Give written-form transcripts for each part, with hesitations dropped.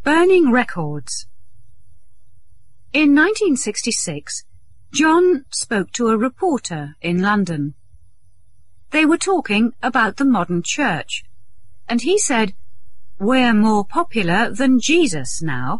Burning records. In 1966, John spoke to a reporter in London. They were talking about the modern church, and he said, "We're more popular than Jesus now."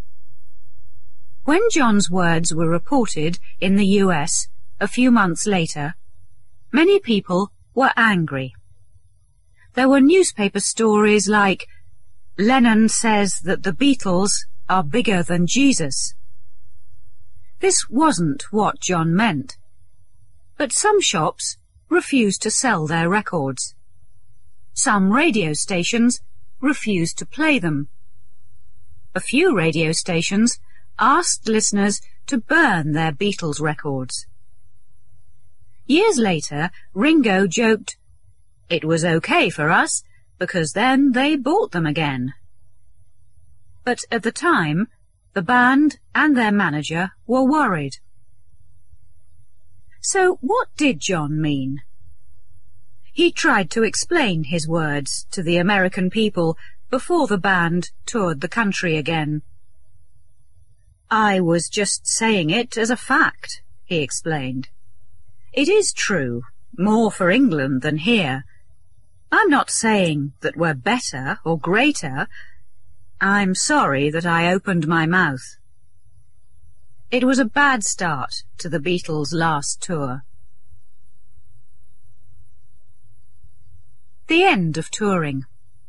When John's words were reported in the US a few months later, many people were angry. There were newspaper stories like, "Lennon says that the Beatles are bigger than Jesus." This wasn't what John meant. But some shops refused to sell their records. Some radio stations refused to play them. A few radio stations asked listeners to burn their Beatles records. Years later, Ringo joked, "It was okay for us, because then they bought them again." But at the time, the band and their manager were worried. So what did John mean? He tried to explain his words to the American people before the band toured the country again. "I was just saying it as a fact," he explained. "It is true, more for England than here. I'm not saying that we're better or greater. I'm sorry that I opened my mouth." It was a bad start to the Beatles' last tour. The end of touring.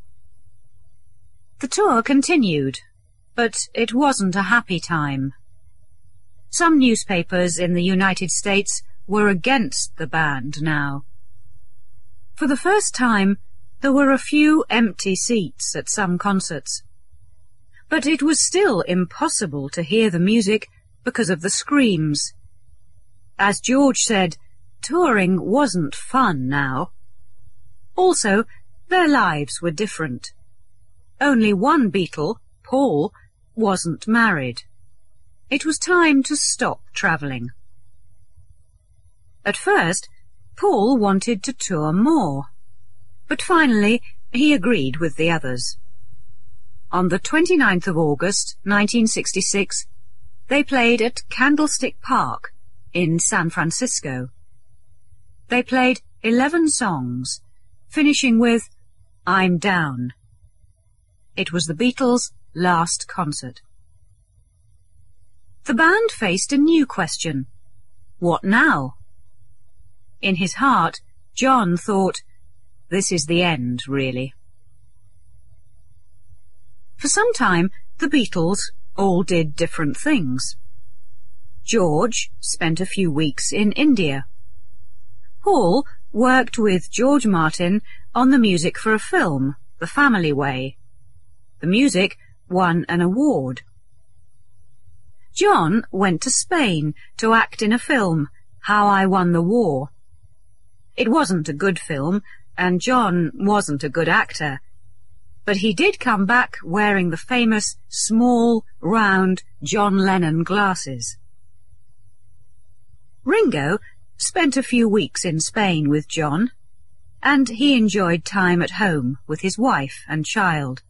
The tour continued, but it wasn't a happy time. Some newspapers in the United States were against the band now. For the first time, there were a few empty seats at some concerts. But it was still impossible to hear the music because of the screams. As George said, touring wasn't fun now. Also, their lives were different. Only one Beatle, Paul, wasn't married. It was time to stop travelling. At first, Paul wanted to tour more, but finally he agreed with the others. On the 29th of August, 1966, they played at Candlestick Park in San Francisco. They played 11 songs, finishing with "I'm Down." It was the Beatles' last concert. The band faced a new question. What now? In his heart, John thought, this is the end, really. For some time, the Beatles all did different things. George spent a few weeks in India. Paul worked with George Martin on the music for a film, The Family Way. The music won an award. John went to Spain to act in a film, How I Won the War. It wasn't a good film, and John wasn't a good actor, but he did come back wearing the famous small, round John Lennon glasses. Ringo spent a few weeks in Spain with John, and he enjoyed time at home with his wife and child.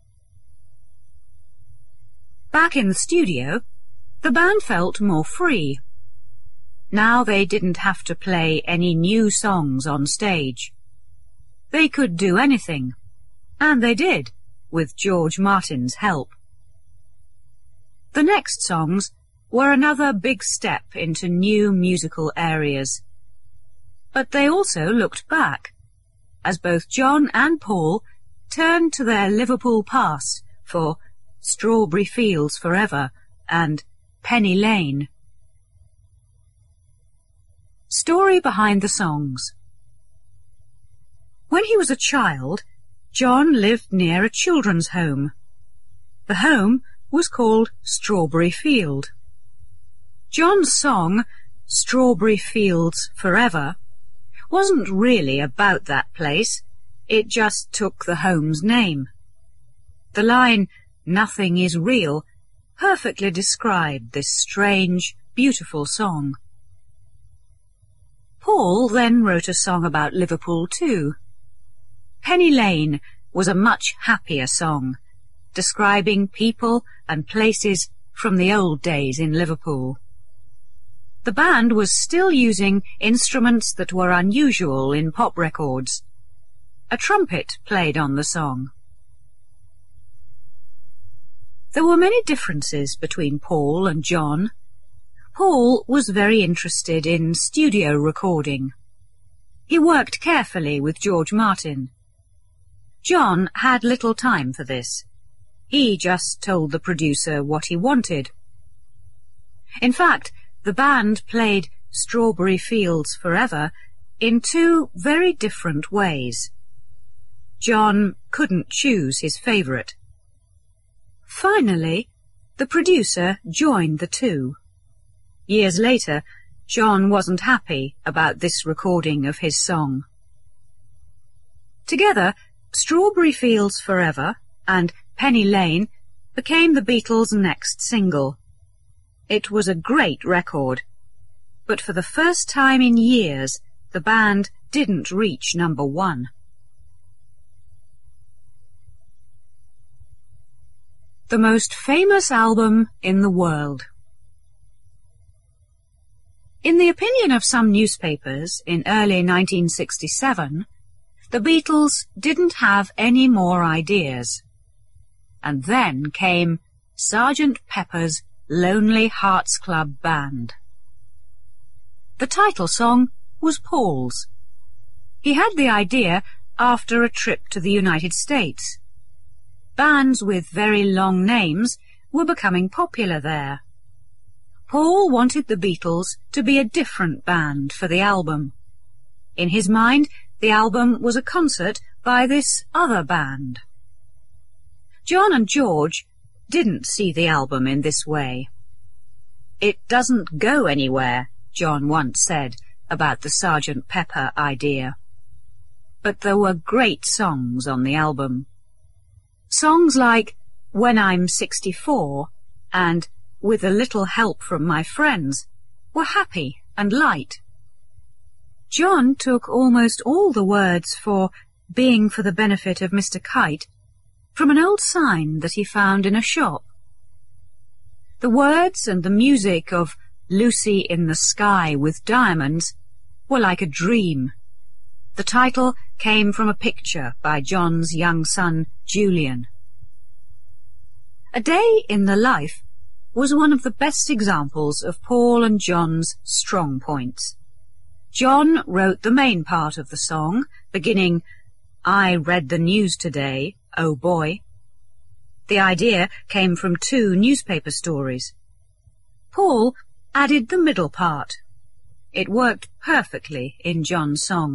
Back in the studio, the band felt more free. Now they didn't have to play any new songs on stage. They could do anything, and they did, with George Martin's help. The next songs were another big step into new musical areas. But they also looked back, as both John and Paul turned to their Liverpool past for Strawberry Fields Forever and Penny Lane. Story behind the songs. When he was a child, John lived near a children's home. The home was called Strawberry Field. John's song, Strawberry Fields Forever, wasn't really about that place. It just took the home's name. The line, "Nothing is real," perfectly described this strange, beautiful song. Paul then wrote a song about Liverpool too. Penny Lane was a much happier song, describing people and places from the old days in Liverpool. The band was still using instruments that were unusual in pop records. A trumpet played on the song. There were many differences between Paul and John. Paul was very interested in studio recording. He worked carefully with George Martin. John had little time for this. He just told the producer what he wanted. In fact, the band played Strawberry Fields Forever in two very different ways. John couldn't choose his favourite. Finally, the producer joined the two. Years later, John wasn't happy about this recording of his song. Together, Strawberry Fields Forever and Penny Lane became the Beatles' next single. It was a great record, but for the first time in years, the band didn't reach number 1. The most famous album in the world. In the opinion of some newspapers in early 1967, the Beatles didn't have any more ideas. And then came Sgt. Pepper's Lonely Hearts Club Band. The title song was Paul's. He had the idea after a trip to the United States. Bands with very long names were becoming popular there. Paul wanted the Beatles to be a different band for the album. In his mind, the album was a concert by this other band. John and George didn't see the album in this way. "It doesn't go anywhere," John once said about the Sgt. Pepper idea. But there were great songs on the album. Songs like When I'm 64 and With a Little Help from My Friends were happy and light. John took almost all the words for Being for the Benefit of Mr. Kite from an old sign that he found in a shop. The words and the music of Lucy in the Sky with Diamonds were like a dream. The title came from a picture by John's young son, Julian. A Day in the Life was one of the best examples of Paul and John's strong points. John wrote the main part of the song, beginning, "I read the news today, oh boy." The idea came from 2 newspaper stories. Paul added the middle part. It worked perfectly in John's song.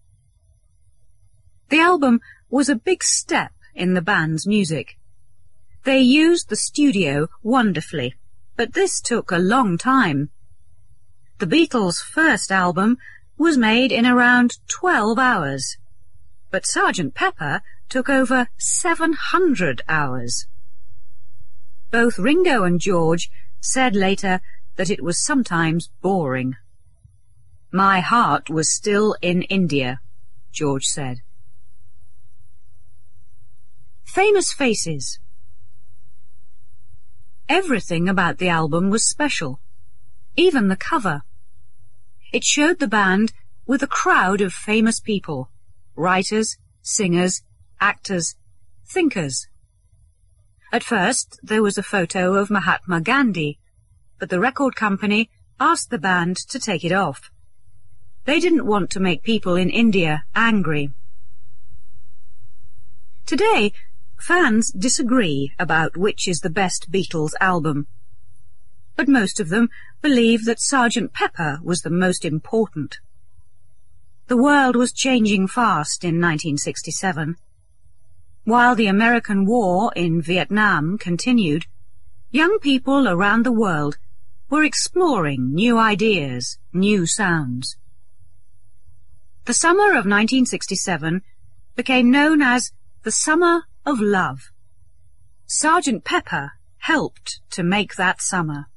The album was a big step in the band's music. They used the studio wonderfully, but this took a long time. The Beatles' first album was made in around 12 hours, but Sgt. Pepper took over 700 hours. Both Ringo and George said later that it was sometimes boring. "My heart was still in India," George said. Famous faces. Everything about the album was special, even the cover. It showed the band with a crowd of famous people, writers, singers, actors, thinkers. At first there was a photo of Mahatma Gandhi, but the record company asked the band to take it off. They didn't want to make people in India angry. Today, fans disagree about which is the best Beatles album, but most of them believe that Sgt. Pepper was the most important. The world was changing fast in 1967. While the American war in Vietnam continued, young people around the world were exploring new ideas, new sounds. The summer of 1967 became known as the Summer of Love. Sgt. Pepper helped to make that summer.